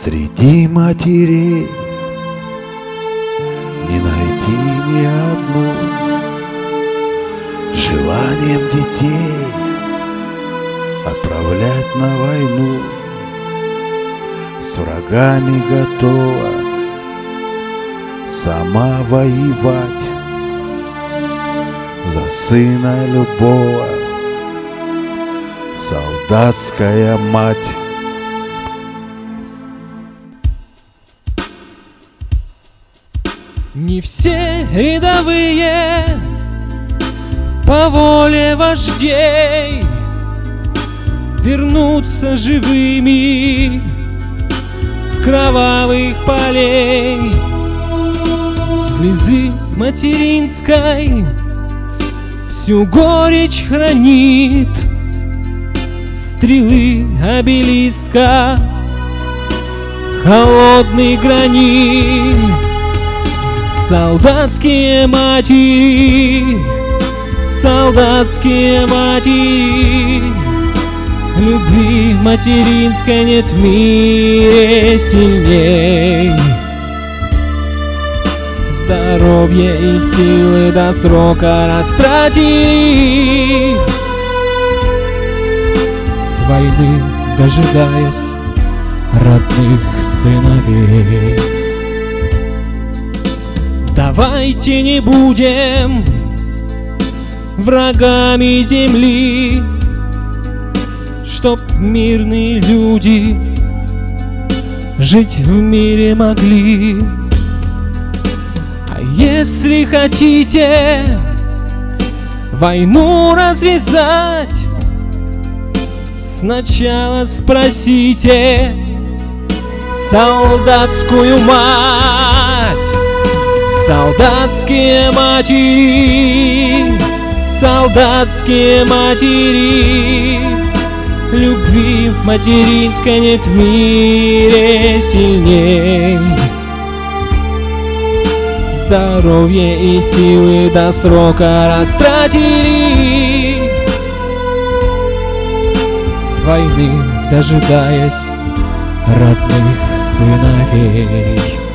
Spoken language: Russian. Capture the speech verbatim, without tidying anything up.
Среди матерей не найти ни одну с желанием детей отправлять на войну. С врагами готова сама воевать за сына любого, солдатская мать. Не все рядовые по воле вождей вернутся живыми с кровавых полей. Слезы материнской всю горечь хранит, стрелы обелиска холодный гранит. Солдатские матери, солдатские матери, любви материнской нет в мире сильней. Здоровье и силы до срока растратили, с войны дожидаясь родных сыновей. Давайте не будем врагами земли, чтоб мирные люди жить в мире могли. А если хотите войну развязать, сначала спросите солдатскую мать. Солдатские матери, солдатские матери, любви материнской нет в мире сильней. Здоровье и силы до срока растратили, с войны дожидаясь родных сыновей.